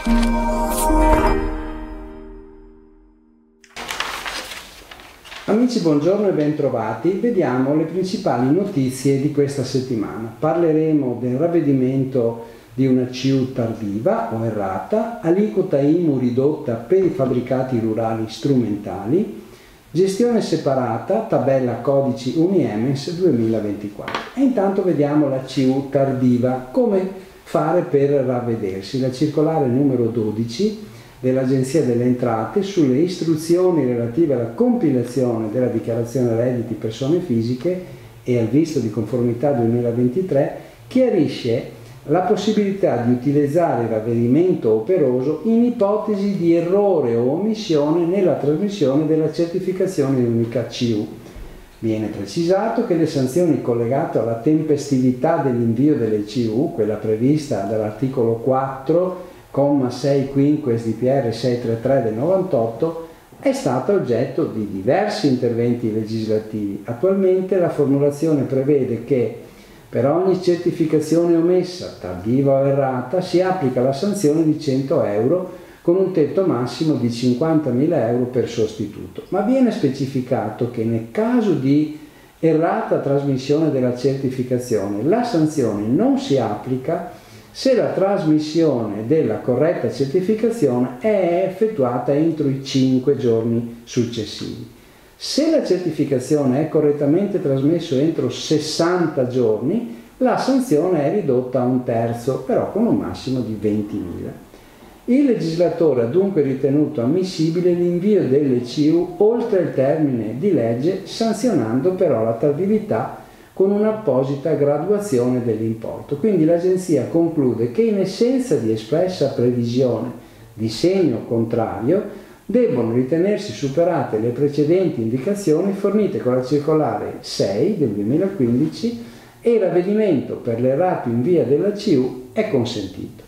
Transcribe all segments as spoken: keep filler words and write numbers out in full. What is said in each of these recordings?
Amici, buongiorno e bentrovati. Vediamo le principali notizie di questa settimana. Parleremo del ravvedimento di una C U tardiva o errata, aliquota I M U ridotta per i fabbricati rurali strumentali, gestione separata, tabella codici Uniemens duemilaventiquattro. E intanto vediamo la C U tardiva, come fare per ravvedersi. La circolare numero dodici dell'Agenzia delle Entrate sulle istruzioni relative alla compilazione della dichiarazione redditi persone fisiche e al visto di conformità duemilaventitré chiarisce la possibilità di utilizzare il ravvedimento operoso in ipotesi di errore o omissione nella trasmissione della certificazione unica C U. Viene precisato che le sanzioni collegate alla tempestività dell'invio delle C U, quella prevista dall'articolo quattro, comma sei quinques di P R seicentotrentatré del novantotto, è stata oggetto di diversi interventi legislativi. Attualmente la formulazione prevede che per ogni certificazione omessa, tardiva o errata, si applica la sanzione di cento euro con un tetto massimo di cinquantamila euro per sostituto. Ma viene specificato che nel caso di errata trasmissione della certificazione, la sanzione non si applica se la trasmissione della corretta certificazione è effettuata entro i cinque giorni successivi. Se la certificazione è correttamente trasmessa entro sessanta giorni, la sanzione è ridotta a un terzo, però con un massimo di ventimila. Il legislatore ha dunque ritenuto ammissibile l'invio delle C U oltre il termine di legge, sanzionando però la tardività con un'apposita graduazione dell'importo. Quindi l'Agenzia conclude che in assenza di espressa previsione di segno contrario debbono ritenersi superate le precedenti indicazioni fornite con la circolare sei del duemilaquindici e il ravvedimento per l'errato in via della C U è consentito.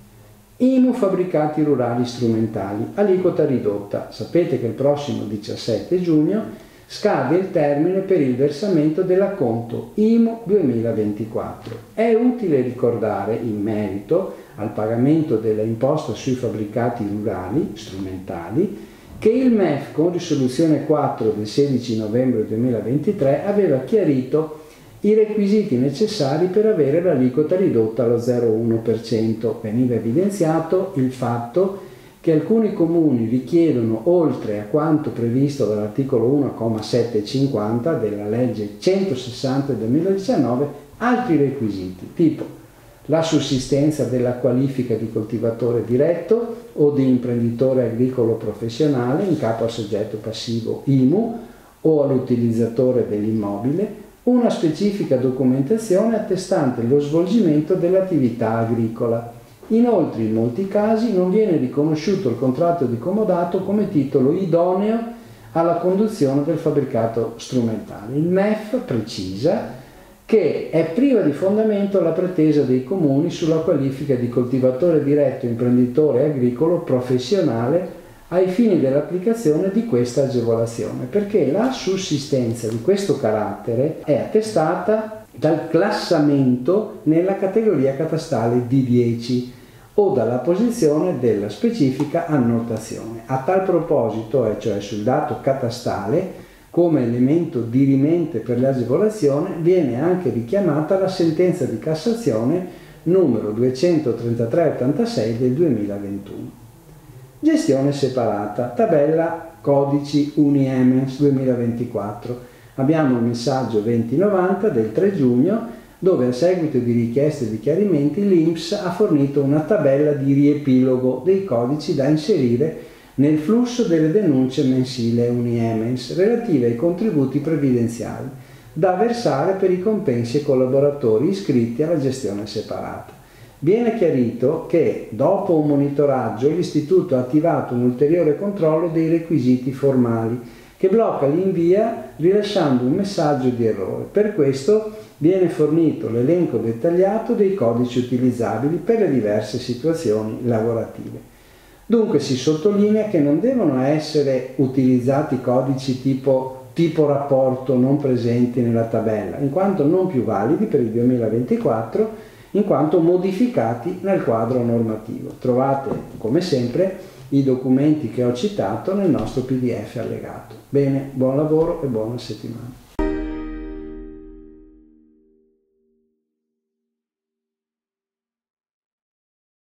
I M U fabbricati rurali strumentali, aliquota ridotta. Sapete che il prossimo diciassette giugno scade il termine per il versamento dell'acconto I M U duemilaventiquattro. È utile ricordare in merito al pagamento della imposta sui fabbricati rurali strumentali che il M E F con risoluzione quattro del sedici novembre duemilaventitré aveva chiarito i requisiti necessari per avere l'aliquota ridotta allo zero virgola uno per cento. Veniva evidenziato il fatto che alcuni comuni richiedono, oltre a quanto previsto dall'articolo uno, comma settecentocinquanta della legge centosessanta del duemiladiciannove, altri requisiti, tipo la sussistenza della qualifica di coltivatore diretto o di imprenditore agricolo professionale in capo al soggetto passivo I M U o all'utilizzatore dell'immobile, una specifica documentazione attestante lo svolgimento dell'attività agricola. Inoltre, in molti casi non viene riconosciuto il contratto di comodato come titolo idoneo alla conduzione del fabbricato strumentale. Il M E F precisa che è priva di fondamento la pretesa dei comuni sulla qualifica di coltivatore diretto imprenditore agricolo professionale ai fini dell'applicazione di questa agevolazione, perché la sussistenza di questo carattere è attestata dal classamento nella categoria catastale D dieci o dalla posizione della specifica annotazione. A tal proposito, e cioè sul dato catastale, come elemento dirimente per l'agevolazione, viene anche richiamata la sentenza di Cassazione numero duecentotrentatré ottantasei del duemilaventuno. Gestione separata, tabella codici Uniemens duemilaventiquattro. Abbiamo il messaggio duemilanovanta del tre giugno, dove a seguito di richieste di chiarimenti l'I N P S ha fornito una tabella di riepilogo dei codici da inserire nel flusso delle denunce mensili Uniemens relative ai contributi previdenziali da versare per i compensi ai collaboratori iscritti alla gestione separata. Viene chiarito che dopo un monitoraggio l'Istituto ha attivato un ulteriore controllo dei requisiti formali che blocca l'invia rilasciando un messaggio di errore. Per questo viene fornito l'elenco dettagliato dei codici utilizzabili per le diverse situazioni lavorative. Dunque si sottolinea che non devono essere utilizzati codici tipo, tipo rapporto non presenti nella tabella, in quanto non più validi per il duemilaventiquattro, in quanto modificati nel quadro normativo. Trovate, come sempre, i documenti che ho citato nel nostro P D F allegato. Bene, buon lavoro e buona settimana.